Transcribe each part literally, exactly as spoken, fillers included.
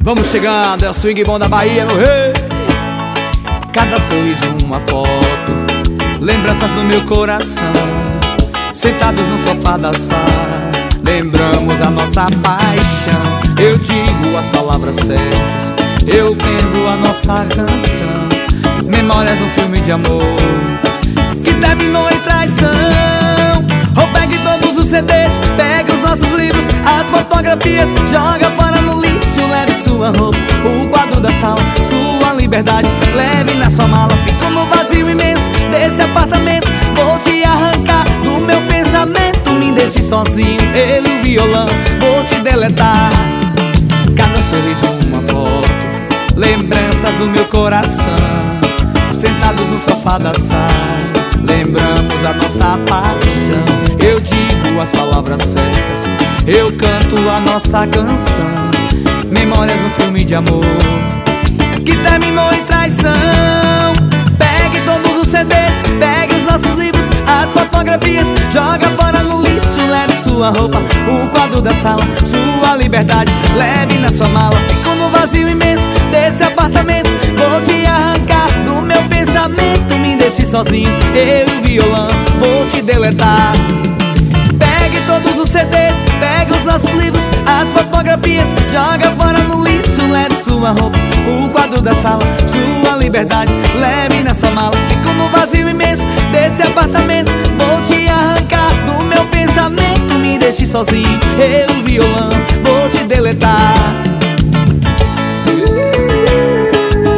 Vamos chegando, é o swing bom da Bahia, meu rei. Cada sorriso uma foto, lembranças no meu coração. Sentados no sofá da sala, lembramos a nossa paixão. Eu digo as palavras certas, eu lembro a nossa canção. Memórias num filme de amor que terminou em traição. Ou pegue todos os C Ds, pegue os nossos livros, as fotografias, joga fora no lixo. Leve sua roupa, o quadro da sala, sua liberdade, leve na sua mala. Fico no vazio imenso desse apartamento, vou te arrancar do meu pensamento. Me deixe sozinho, eu e o violão, vou te deletar. Cada sorriso uma foto, lembranças do meu coração. Sentados no sofá da sala, lembramos a nossa paixão. Eu digo as palavras certas, eu canto a nossa canção. Memórias no filme de amor que terminou em traição. Pegue todos os C Ds, pegue os nossos livros, as fotografias, joga fora no lixo. Leve sua roupa, o quadro da sala, sua liberdade, leve na sua mala. Fico no vazio imenso desse apartamento, vou te arrancar do meu pensamento. Me deixe sozinho, eu e o violão, vou te deletar. Pegue todos os C Ds, pegue os nossos livros, as fotografias, joga fora no lixo. Leve sua roupa, o quadro da sala, sua liberdade, leve na sua mala. Fico no vazio imenso desse apartamento, vou te arrancar do meu pensamento. Me deixe sozinho, eu e o violão, vou te deletar.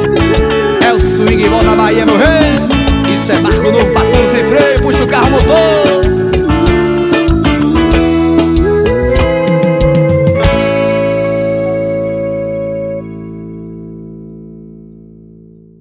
É o swing bom da Bahia, meu rei. Isso é barco novo passando sem freio, puxa o carro motor.